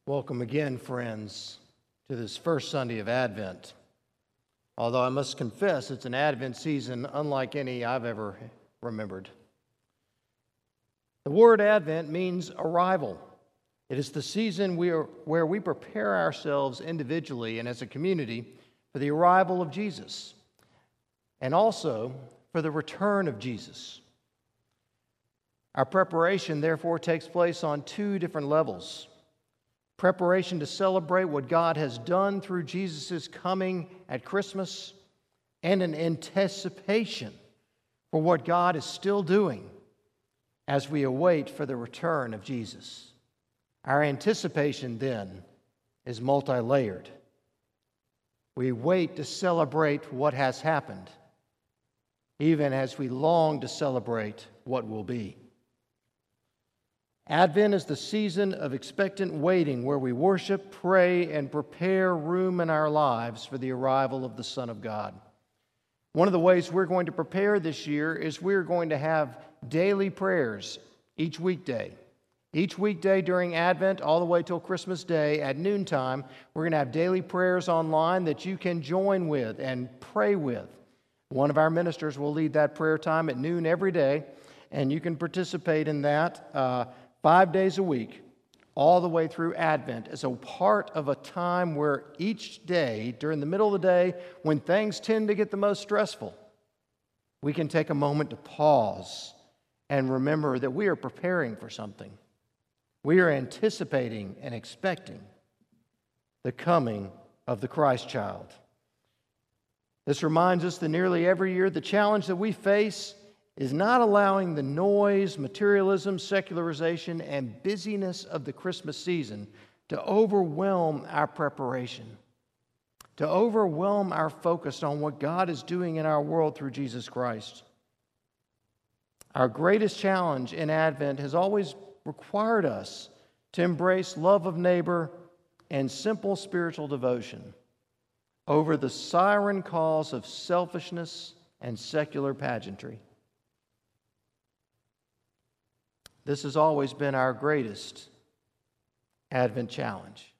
Welcome again, friends, to this first Sunday of Advent. Although I must confess it's an Advent season unlike any I've ever remembered. The word Advent means arrival. It is the season where we prepare ourselves individually and as a community for the arrival of Jesus, and also for the return of Jesus. Our preparation, therefore, takes place on two different levels. Preparation to celebrate what God has done through Jesus' coming at Christmas, and an anticipation for what God is still doing as we await for the return of Jesus. Our anticipation, then, is multi-layered. We wait to celebrate what has happened, even as we long to celebrate what will be. Advent is the season of expectant waiting where we worship, pray, and prepare room in our lives for the arrival of the Son of God. One of the ways we're going to prepare this year is we're going to have daily prayers each weekday. Each weekday during Advent, all the way till Christmas Day at noontime, we're going to have daily prayers online that you can join with and pray with. One of our ministers will lead that prayer time at noon every day, and you can participate in that 5 days a week, all the way through Advent, as a part of a time where each day, during the middle of the day, when things tend to get the most stressful, we can take a moment to pause and remember that we are preparing for something. We are anticipating and expecting the coming of the Christ child. This reminds us that nearly every year the challenge that we face is not allowing the noise, materialism, secularization, and busyness of the Christmas season to overwhelm our preparation, to overwhelm our focus on what God is doing in our world through Jesus Christ. Our greatest challenge in Advent has always required us to embrace love of neighbor and simple spiritual devotion over the siren calls of selfishness and secular pageantry. This has always been our greatest Advent challenge,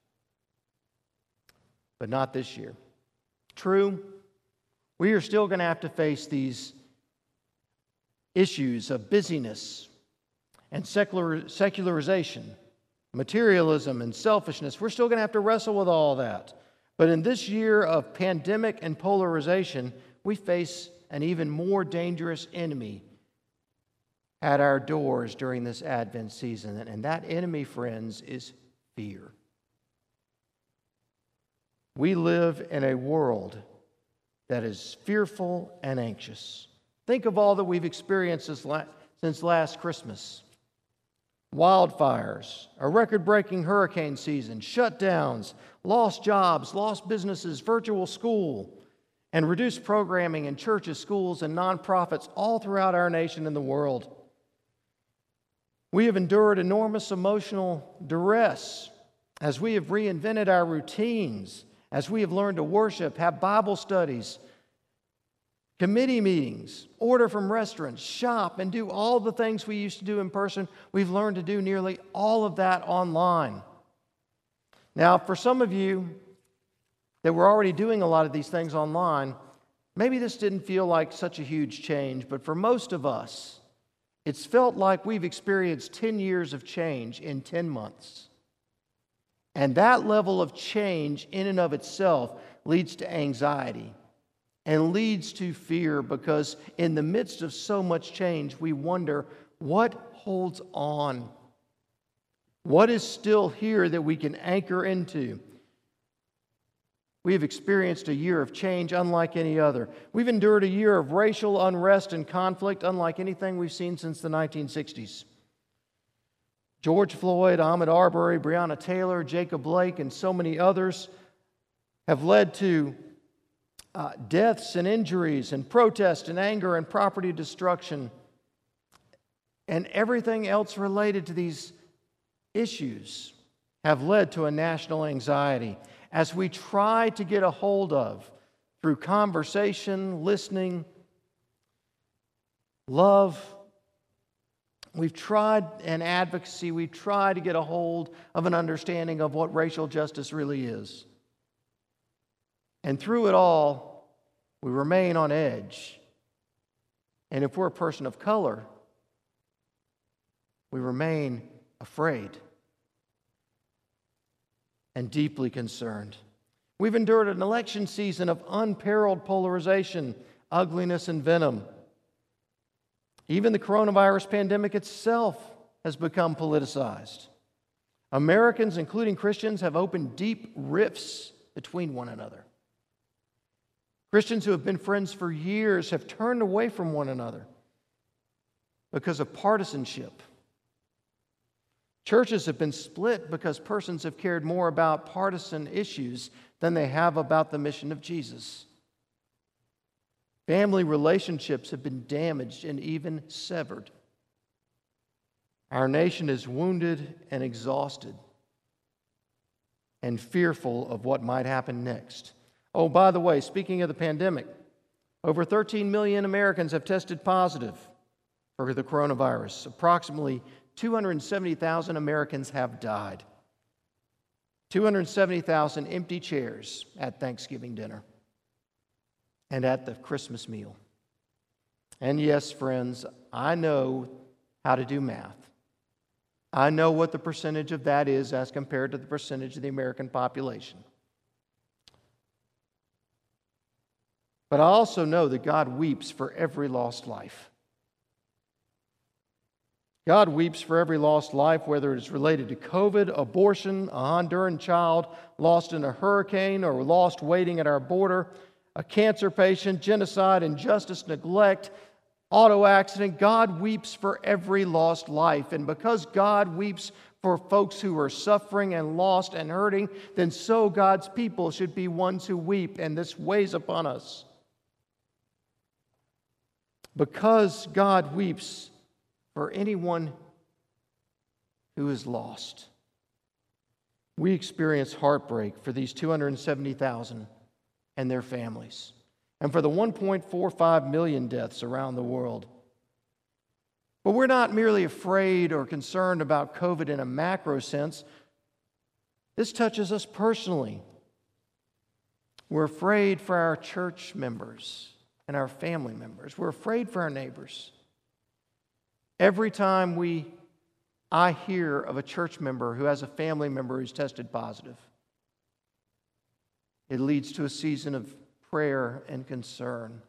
but not this year. True, we are still going to have to face these issues of busyness and secularization, materialism and selfishness. We're still going to have to wrestle with all that. But in this year of pandemic and polarization, we face an even more dangerous enemy at our doors during this Advent season. And that enemy, friends, is fear. We live in a world that is fearful and anxious. Think of all that we've experienced since last Christmas. Wildfires, a record-breaking hurricane season, shutdowns, lost jobs, lost businesses, virtual school, and reduced programming in churches, schools, and nonprofits all throughout our nation and the world. We have endured enormous emotional duress as we have reinvented our routines, as we have learned to worship, have Bible studies, committee meetings, order from restaurants, shop, and do all the things we used to do in person. We've learned to do nearly all of that online. Now, for some of you that were already doing a lot of these things online, maybe this didn't feel like such a huge change, but for most of us, it's felt like we've experienced 10 years of change in 10 months. And that level of change in and of itself leads to anxiety and leads to fear, because in the midst of so much change, we wonder what holds on. What is still here that we can anchor into? We have experienced a year of change unlike any other. We've endured a year of racial unrest and conflict unlike anything we've seen since the 1960s. George Floyd, Ahmaud Arbery, Breonna Taylor, Jacob Blake, and so many others have led to deaths and injuries and protest and anger and property destruction and everything else related to these issues have led to a national anxiety as we try to get a hold of, through conversation, listening, love, We've tried an advocacy, we've tried to get a hold of an understanding of what racial justice really is. And through it all, we remain on edge. And if we're a person of color, we remain afraid and deeply concerned. We've endured an election season of unparalleled polarization, ugliness, and venom. Even the coronavirus pandemic itself has become politicized. Americans, including Christians, have opened deep rifts between one another. Christians who have been friends for years have turned away from one another because of partisanship. Churches have been split because persons have cared more about partisan issues than they have about the mission of Jesus. Family relationships have been damaged and even severed. Our nation is wounded and exhausted and fearful of what might happen next. Oh, by the way, speaking of the pandemic, over 13 million Americans have tested positive for the coronavirus. Approximately 270,000 Americans have died. 270,000 empty chairs at Thanksgiving dinner and at the Christmas meal. And yes, friends, I know how to do math. I know what the percentage of that is as compared to the percentage of the American population. But I also know that God weeps for every lost life. God weeps for every lost life, whether it's related to COVID, abortion, a Honduran child lost in a hurricane or lost waiting at our border, a cancer patient, genocide, injustice, neglect, auto accident. God weeps for every lost life. And because God weeps for folks who are suffering and lost and hurting, then so God's people should be ones who weep, and this weighs upon us. Because God weeps for anyone who is lost, we experience heartbreak for these 270,000 and their families, and for the 1.45 million deaths around the world. But we're not merely afraid or concerned about COVID in a macro sense. This touches us personally. We're afraid for our church members and our family members. We're afraid for our neighbors. Every time I hear of a church member who has a family member who's tested positive, it leads to a season of prayer and concern.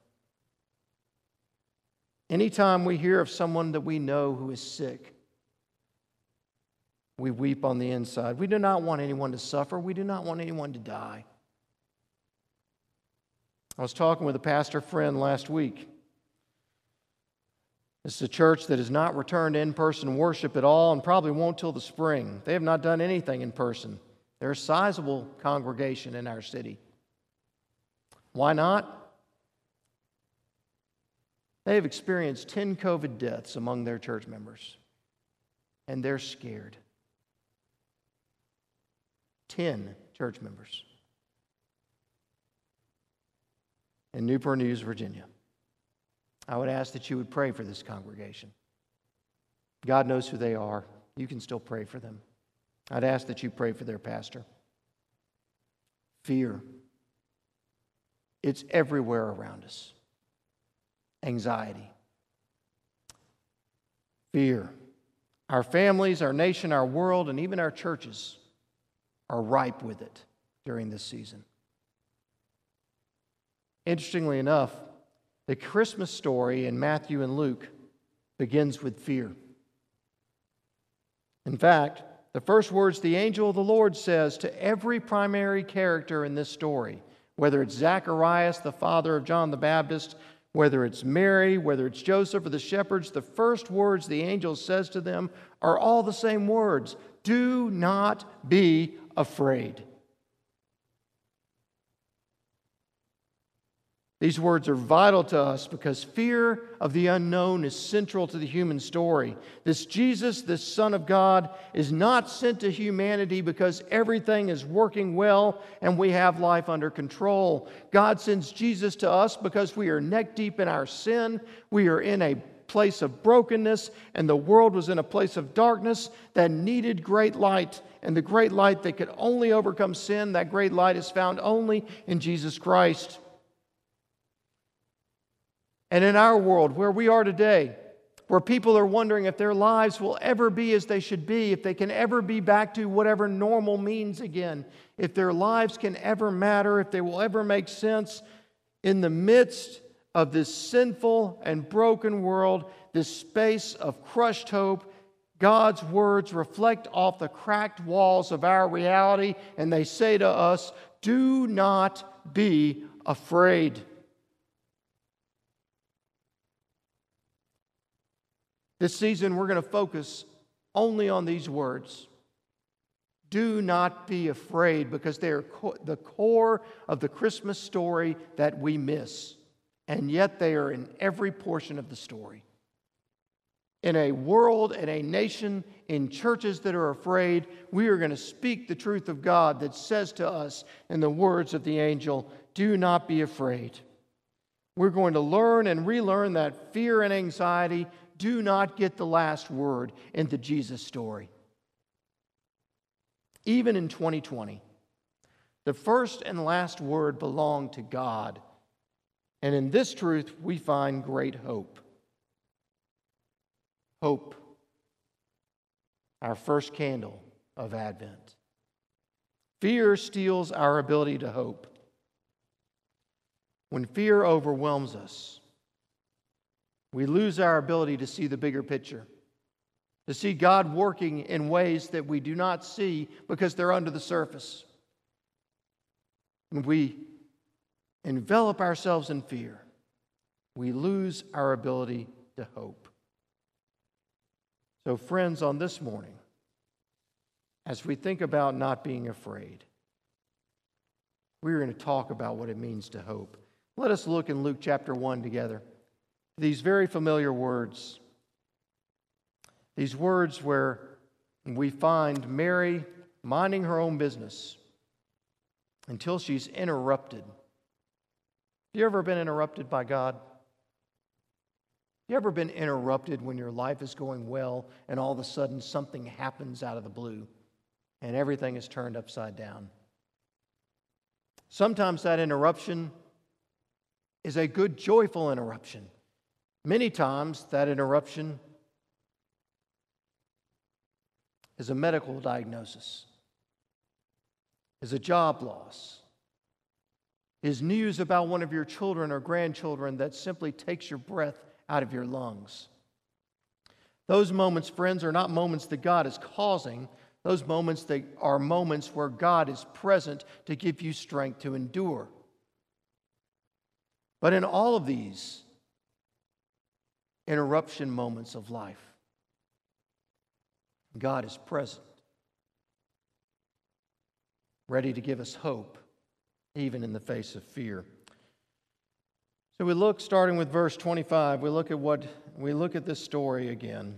Anytime we hear of someone that we know who is sick, we weep on the inside. We do not want anyone to suffer. We do not want anyone to die. I was talking with a pastor friend last week. This is a church that has not returned to in-person worship at all and probably won't till the spring. They have not done anything in person. They're a sizable congregation in our city. Why not? They have experienced 10 COVID deaths among their church members, and they're scared. 10 church members in Newport News, Virginia. I would ask that you would pray for this congregation. God knows who they are. You can still pray for them. I'd ask that you pray for their pastor. Fear. It's everywhere around us. Anxiety. Fear. Our families, our nation, our world, and even our churches are ripe with it during this season. Interestingly enough, the Christmas story in Matthew and Luke begins with fear. In fact, the first words the angel of the Lord says to every primary character in this story, whether it's Zacharias, the father of John the Baptist, whether it's Mary, whether it's Joseph or the shepherds, the first words the angel says to them are all the same words. Do not be afraid. These words are vital to us because fear of the unknown is central to the human story. This Jesus, this Son of God, is not sent to humanity because everything is working well and we have life under control. God sends Jesus to us because we are neck deep in our sin. We are in a place of brokenness, and the world was in a place of darkness that needed great light. And the great light that could only overcome sin, that great light is found only in Jesus Christ. And in our world, where we are today, where people are wondering if their lives will ever be as they should be, if they can ever be back to whatever normal means again, if their lives can ever matter, if they will ever make sense, in the midst of this sinful and broken world, this space of crushed hope, God's words reflect off the cracked walls of our reality, and they say to us, do not be afraid. This season, we're going to focus only on these words. Do not be afraid, because they are the core of the Christmas story that we miss, and yet they are in every portion of the story. In a world, in a nation, in churches that are afraid, we are going to speak the truth of God that says to us in the words of the angel, do not be afraid. We're going to learn and relearn that fear and anxiety do not get the last word in the Jesus story. Even in 2020, the first and last word belong to God. And in this truth, we find great hope. Hope, our first candle of Advent. Fear steals our ability to hope. When fear overwhelms us, we lose our ability to see the bigger picture, to see God working in ways that we do not see because they're under the surface. When we envelop ourselves in fear, we lose our ability to hope. So, friends, on this morning, as we think about not being afraid, we're going to talk about what it means to hope. Let us look in Luke chapter 1 together. These very familiar words. These words where we find Mary minding her own business until she's interrupted. Have you ever been interrupted by God? You ever been interrupted when your life is going well and all of a sudden something happens out of the blue and everything is turned upside down? Sometimes that interruption is a good, joyful interruption. Many times that interruption is a medical diagnosis, is a job loss, is news about one of your children or grandchildren that simply takes your breath out of your lungs. Those moments, friends, are not moments that God is causing. Those moments are moments where God is present to give you strength to endure. But in all of these interruption moments of life, God is present, ready to give us hope, even in the face of fear. So we look, starting with verse 25, we look at this story again.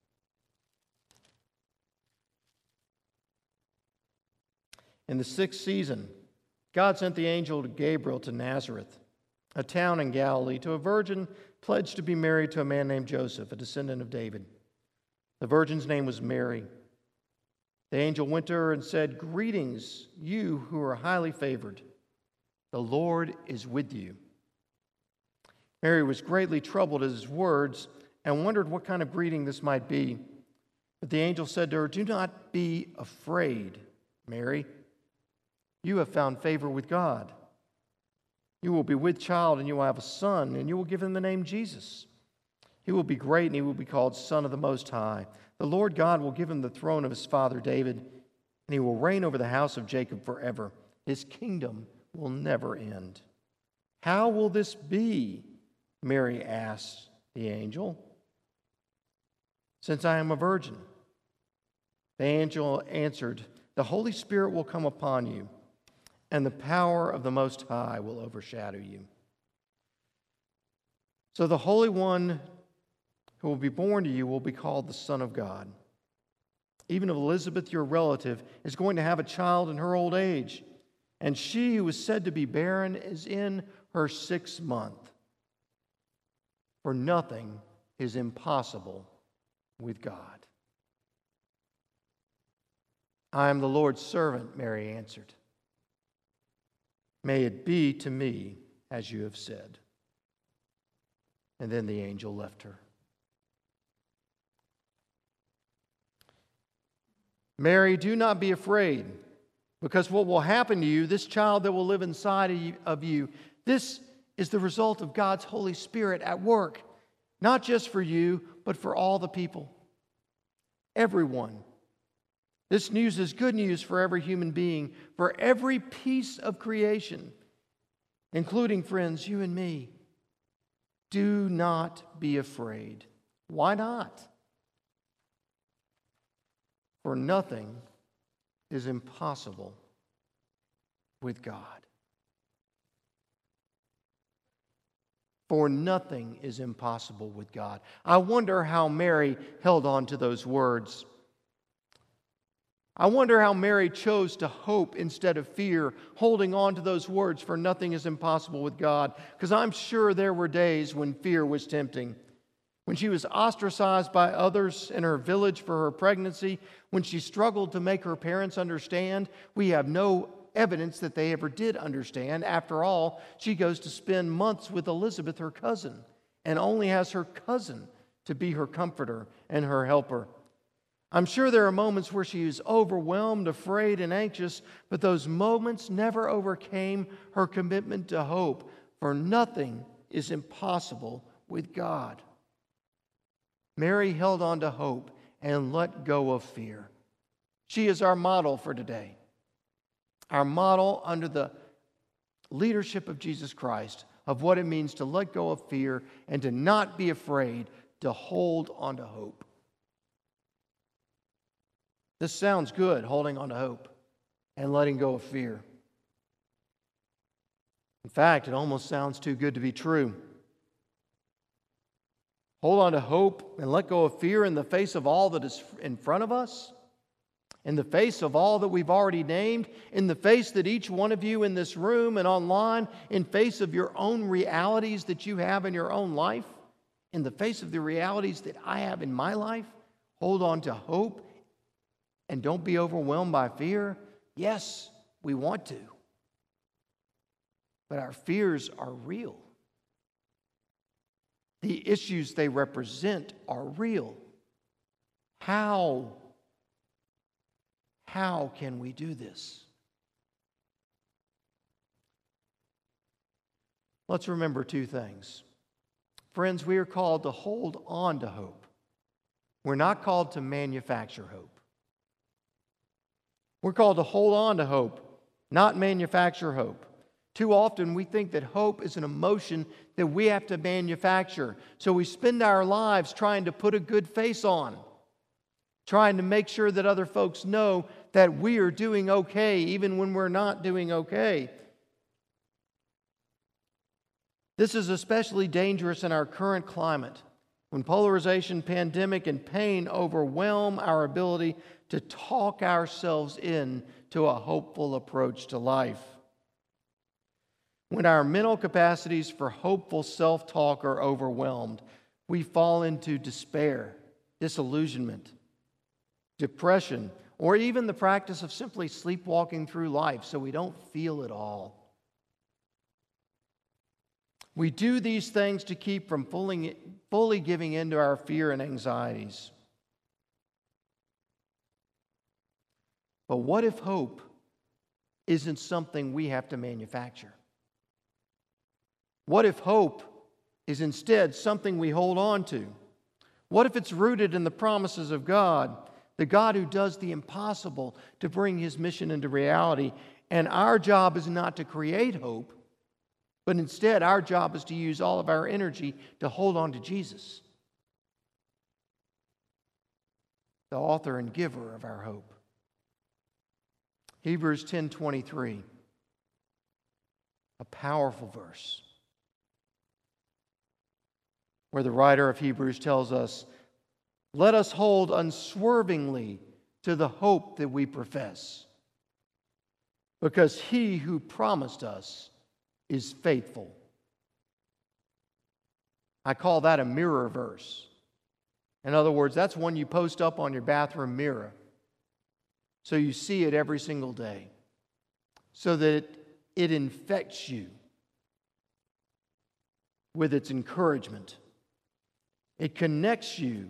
In the 6th season, God sent the angel Gabriel to Nazareth, a town in Galilee, to a virgin pledged to be married to a man named Joseph, a descendant of David. The virgin's name was Mary. The angel went to her and said, "Greetings, you who are highly favored. The Lord is with you." Mary was greatly troubled at his words and wondered what kind of greeting this might be. But the angel said to her, "Do not be afraid, Mary. You have found favor with God. You will be with child, and you will have a son, and you will give him the name Jesus. He will be great, and he will be called Son of the Most High. The Lord God will give him the throne of his father David, and he will reign over the house of Jacob forever. His kingdom will never end." "How will this be?" Mary asked the angel. "Since I am a virgin." The angel answered, "The Holy Spirit will come upon you, and the power of the Most High will overshadow you. So the Holy One who will be born to you will be called the Son of God. Even Elizabeth, your relative, is going to have a child in her old age, and she who is said to be barren is in her 6th month. For nothing is impossible with God. I am the Lord's servant, Mary answered. May it be to me as you have said. And then the angel left her. Mary, do not be afraid, because what will happen to you, this child that will live inside of you, this is the result of God's Holy Spirit at work, not just for you, but for all the people. Everyone. This news is good news for every human being, for every piece of creation, including, friends, you and me. Do not be afraid. Why not? For nothing is impossible with God. For nothing is impossible with God. I wonder how Mary held on to those words. I wonder how Mary chose to hope instead of fear, holding on to those words, for nothing is impossible with God. Because I'm sure there were days when fear was tempting. When she was ostracized by others in her village for her pregnancy, when she struggled to make her parents understand, we have no evidence that they ever did understand. After all, she goes to spend months with Elizabeth, her cousin, and only has her cousin to be her comforter and her helper. I'm sure there are moments where she is overwhelmed, afraid, and anxious, but those moments never overcame her commitment to hope, for nothing is impossible with God. Mary held on to hope and let go of fear. She is our model for today. Our model under the leadership of Jesus Christ of what it means to let go of fear and to not be afraid, to hold on to hope. This sounds good, holding on to hope and letting go of fear. In fact, it almost sounds too good to be true. Hold on to hope and let go of fear in the face of all that is in front of us, in the face of all that we've already named, in the face that each one of you in this room and online, in face of your own realities that you have in your own life, in the face of the realities that I have in my life. Hold on to hope and don't be overwhelmed by fear. Yes, we want to, but our fears are real. The issues they represent are real. How can we do this? Let's remember two things. Friends, we are called to hold on to hope. We're not called to manufacture hope. We're called to hold on to hope, not manufacture hope. Too often we think that hope is an emotion that we have to manufacture. So we spend our lives trying to put a good face on, trying to make sure that other folks know that we are doing okay even when we're not doing okay. This is especially dangerous in our current climate, when polarization, pandemic, and pain overwhelm our ability to talk ourselves into a hopeful approach to life. When our mental capacities for hopeful self-talk are overwhelmed, we fall into despair, disillusionment, depression, or even the practice of simply sleepwalking through life so we don't feel it all. We do these things to keep from fully giving in to our fear and anxieties. But what if hope isn't something we have to manufacture? What if hope is instead something we hold on to? What if it's rooted in the promises of God, the God who does the impossible to bring His mission into reality? And our job is not to create hope, but instead our job is to use all of our energy to hold on to Jesus, the author and giver of our hope. Hebrews 10:23, a powerful verse, where the writer of Hebrews tells us, "Let us hold unswervingly to the hope that we profess, because He who promised us is faithful." I call that a mirror verse. In other words, that's one you post up on your bathroom mirror so you see it every single day, so that it infects you with its encouragement. It connects you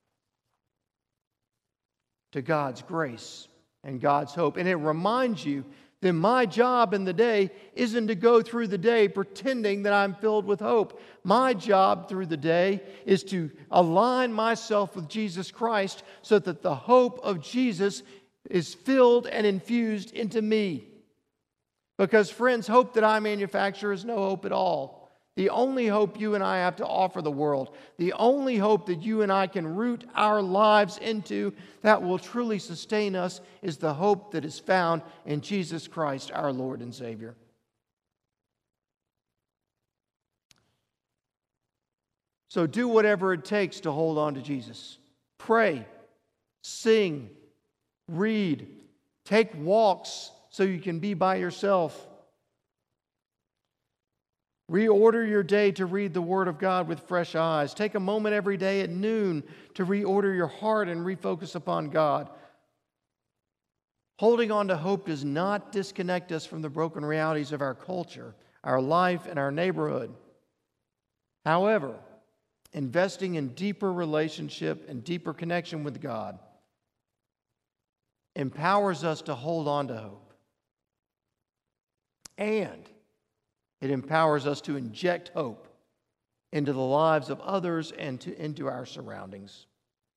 to God's grace and God's hope. And it reminds you that my job in the day isn't to go through the day pretending that I'm filled with hope. My job through the day is to align myself with Jesus Christ so that the hope of Jesus is filled and infused into me. Because, friends, hope that I manufacture is no hope at all. The only hope you and I have to offer the world, the only hope that you and I can root our lives into that will truly sustain us, is the hope that is found in Jesus Christ, our Lord and Savior. So do whatever it takes to hold on to Jesus. Pray, sing, read, take walks so you can be by yourself. Reorder your day to read the Word of God with fresh eyes. Take a moment every day at noon to reorder your heart and refocus upon God. Holding on to hope does not disconnect us from the broken realities of our culture, our life, and our neighborhood. However, investing in deeper relationship and deeper connection with God empowers us to hold on to hope. And it empowers us to inject hope into the lives of others and into our surroundings.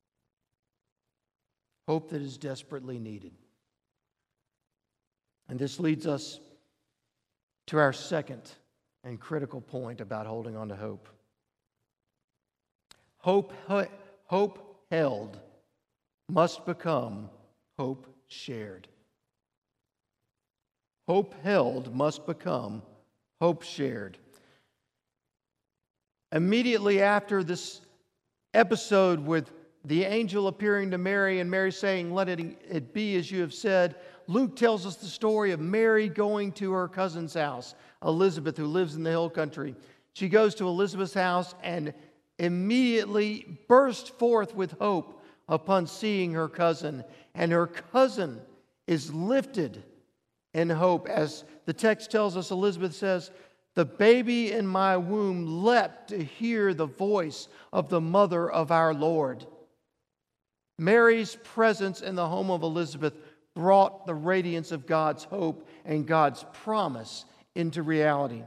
Hope that is desperately needed. And this leads us to our second and critical point about holding on to hope. Hope held must become hope shared. Hope held must become hope shared. Immediately after this episode with the angel appearing to Mary and Mary saying, "Let it be as you have said," Luke tells us the story of Mary going to her cousin's house, Elizabeth, who lives in the hill country. She goes to Elizabeth's house and immediately burst forth with hope upon seeing her cousin. And her cousin is lifted in hope. As the text tells us, Elizabeth says, "The baby in my womb leapt to hear the voice of the mother of our Lord." Mary's presence in the home of Elizabeth brought the radiance of God's hope and God's promise into reality.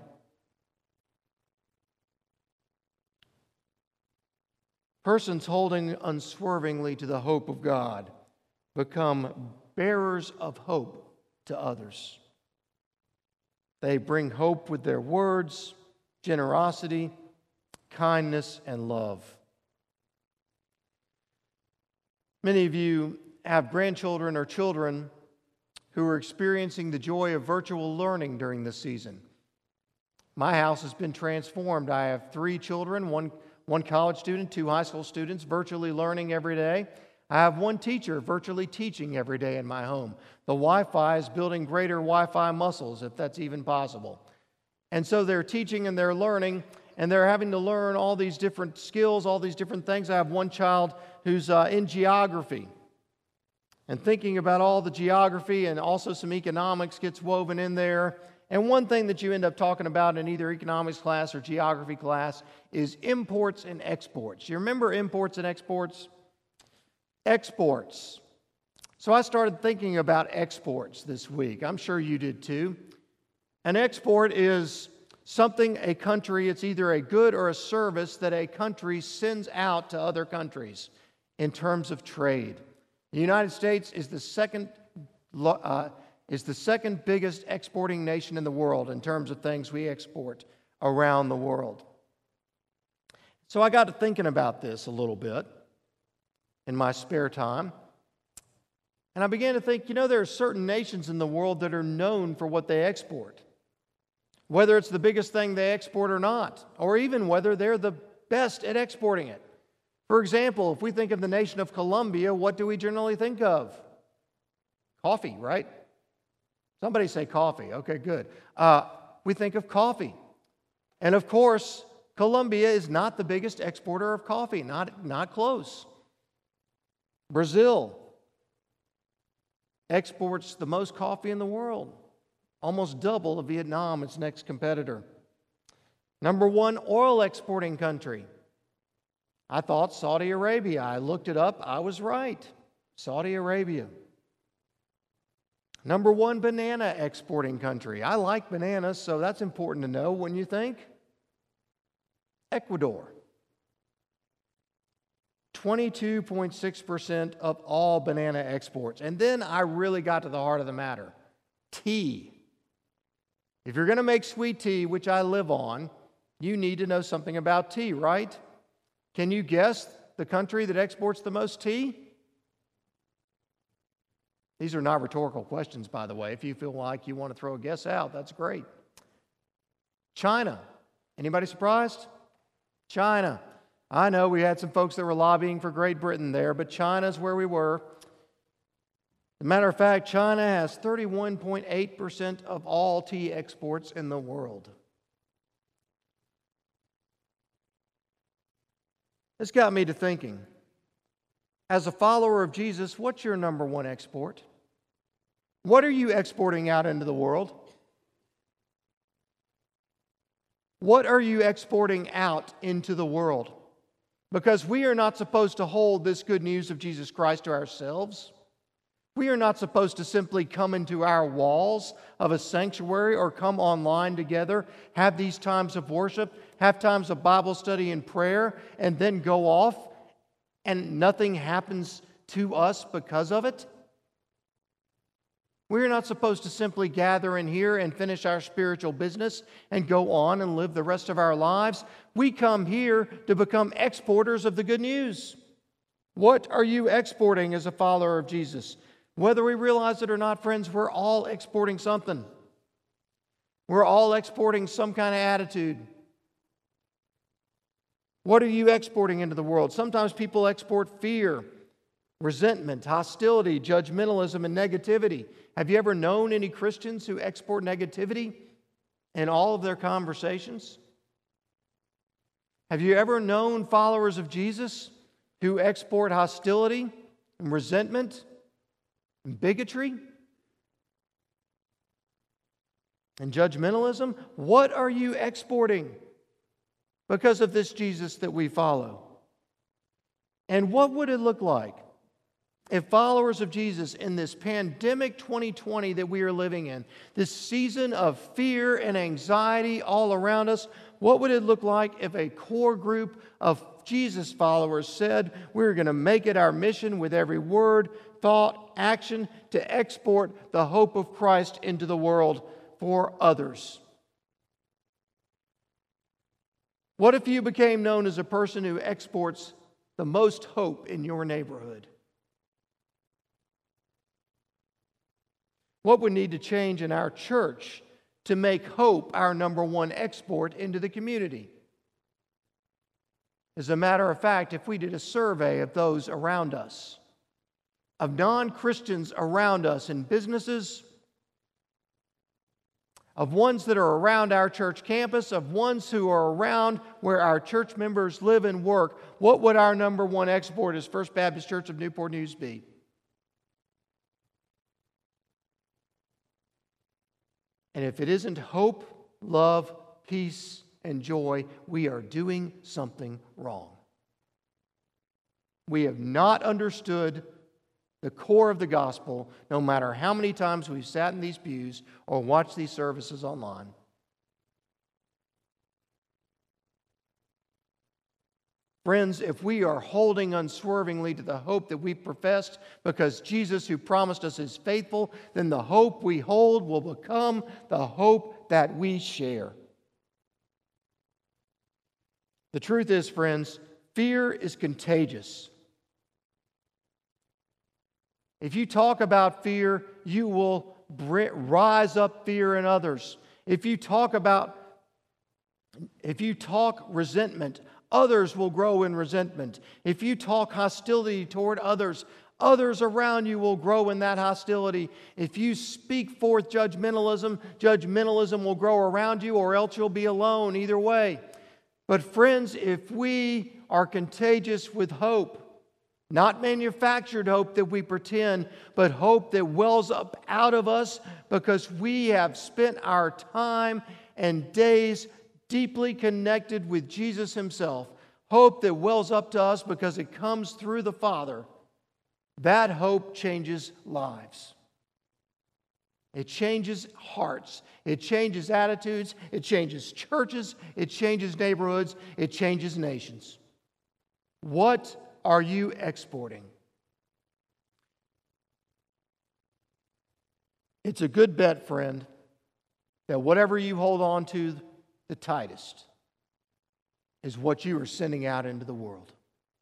Persons holding unswervingly to the hope of God become bearers of hope to others. They bring hope with their words, generosity, kindness, and love. Many of you have grandchildren or children who are experiencing the joy of virtual learning during this season. My house has been transformed. I have 3 children, one college student, 2 high school students, virtually learning every day. I have 1 teacher virtually teaching every day in my home. The Wi-Fi is building greater Wi-Fi muscles, if that's even possible. And so they're teaching and they're learning, and they're having to learn all these different skills, all these different things. I have 1 child who's in geography, and thinking about all the geography and also some economics gets woven in there. And one thing that you end up talking about in either economics class or geography class is imports and exports. You remember imports and exports? Exports. So I started thinking about exports this week. I'm sure you did too. An export is something a country, it's either a good or a service that a country sends out to other countries in terms of trade. The United States is the second biggest exporting nation in the world in terms of things we export around the world. So I got to thinking about this a little bit in my spare time. And I began to think, there are certain nations in the world that are known for what they export. Whether it's the biggest thing they export or not, or even whether they're the best at exporting it. For example, if we think of the nation of Colombia, what do we generally think of? Coffee, right? Somebody say coffee. Okay, good. We think of coffee. And of course, Colombia is not the biggest exporter of coffee, not close. Brazil exports the most coffee in the world, almost double of Vietnam, its next competitor. Number one oil exporting country. I thought Saudi Arabia. I looked it up. I was right. Saudi Arabia. Number one banana exporting country. I like bananas, so that's important to know, wouldn't you think? Ecuador. 22.6% of all banana exports. And then I really got to the heart of the matter. Tea. If you're going to make sweet tea, which I live on, you need to know something about tea, right? Can you guess the country that exports the most tea? These are not rhetorical questions, by the way. If you feel like you want to throw a guess out, that's great. China. Anybody surprised? China. I know we had some folks that were lobbying for Great Britain there, but China's where we were. As a matter of fact, China has 31.8% of all tea exports in the world. This got me to thinking. As a follower of Jesus, what's your number one export? What are you exporting out into the world? What are you exporting out into the world? Because we are not supposed to hold this good news of Jesus Christ to ourselves. We are not supposed to simply come into our walls of a sanctuary or come online together, have these times of worship, have times of Bible study and prayer, and then go off and nothing happens to us because of it. We're not supposed to simply gather in here and finish our spiritual business and go on and live the rest of our lives. We come here to become exporters of the good news. What are you exporting as a follower of Jesus? Whether we realize it or not, friends, we're all exporting something. We're all exporting some kind of attitude. What are you exporting into the world? Sometimes people export fear, resentment, hostility, judgmentalism, and negativity. Have you ever known any Christians who export negativity in all of their conversations? Have you ever known followers of Jesus who export hostility and resentment and bigotry and judgmentalism? What are you exporting because of this Jesus that we follow? And what would it look like if followers of Jesus in this pandemic 2020 that we are living in, this season of fear and anxiety all around us, what would it look like if a core group of Jesus followers said, we're going to make it our mission with every word, thought, action to export the hope of Christ into the world for others? What if you became known as a person who exports the most hope in your neighborhood? What would need to change in our church to make hope our number one export into the community? As a matter of fact, if we did a survey of those around us, of non-Christians around us in businesses, of ones that are around our church campus, of ones who are around where our church members live and work, what would our number one export as First Baptist Church of Newport News be? And if it isn't hope, love, peace, and joy, we are doing something wrong. We have not understood the core of the gospel, no matter how many times we've sat in these pews or watched these services online. Friends, if we are holding unswervingly to the hope that we professed because Jesus who promised us is faithful, then the hope we hold will become the hope that we share. The truth is, friends, fear is contagious. If you talk about fear, you will rise up fear in others. If you talk resentment, others will grow in resentment. If you talk hostility toward others, others around you will grow in that hostility. If you speak forth judgmentalism, judgmentalism will grow around you, or else you'll be alone either way. But friends, if we are contagious with hope, not manufactured hope that we pretend, but hope that wells up out of us because we have spent our time and days deeply connected with Jesus Himself, hope that wells up to us because it comes through the Father, that hope changes lives. It changes hearts. It changes attitudes. It changes churches. It changes neighborhoods. It changes nations. What are you exporting? It's a good bet, friend, that whatever you hold on to the tightest is what you are sending out into the world.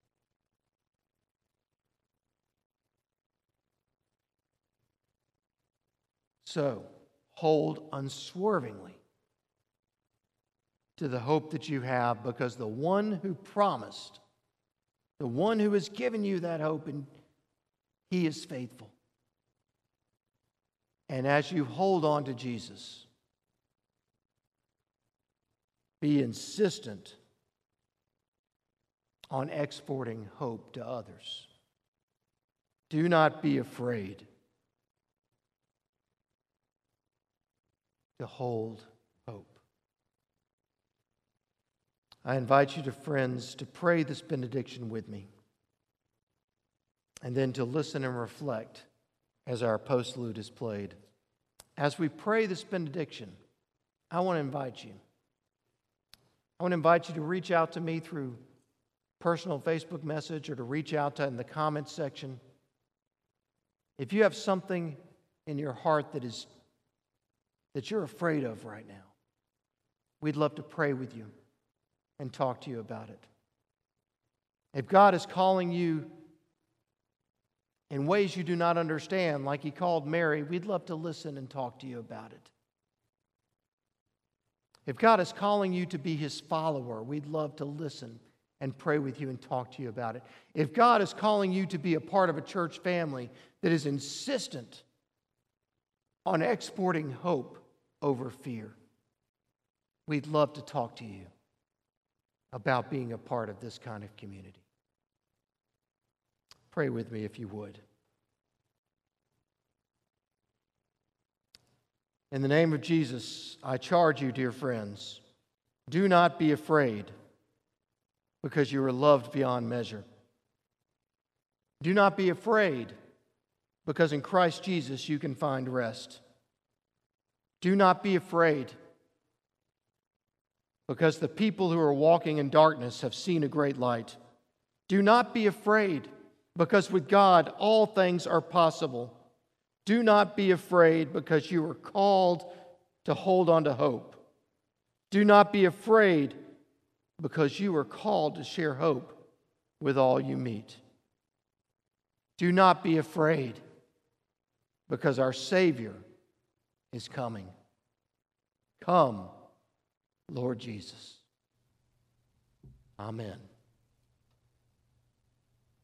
So, hold unswervingly to the hope that you have, because the one who promised, the one who has given you that hope, and He is faithful. And as you hold on to Jesus, be insistent on exporting hope to others. Do not be afraid to hold hope. I invite you, friends, to pray this benediction with me, and then to listen and reflect as our postlude is played. As we pray this benediction, I want to invite you. I want to invite you to reach out to me through personal Facebook message, or to reach out in the comments section. If you have something in your heart that you're afraid of right now, we'd love to pray with you and talk to you about it. If God is calling you in ways you do not understand, like He called Mary, we'd love to listen and talk to you about it. If God is calling you to be His follower, we'd love to listen and pray with you and talk to you about it. If God is calling you to be a part of a church family that is insistent on exporting hope over fear, we'd love to talk to you about being a part of this kind of community. Pray with me if you would. In the name of Jesus, I charge you, dear friends, do not be afraid, because you are loved beyond measure. Do not be afraid, because in Christ Jesus you can find rest. Do not be afraid, because the people who are walking in darkness have seen a great light. Do not be afraid, because with God all things are possible. Do not be afraid, because you are called to hold on to hope. Do not be afraid, because you are called to share hope with all you meet. Do not be afraid, because our Savior is coming. Come, Lord Jesus. Amen.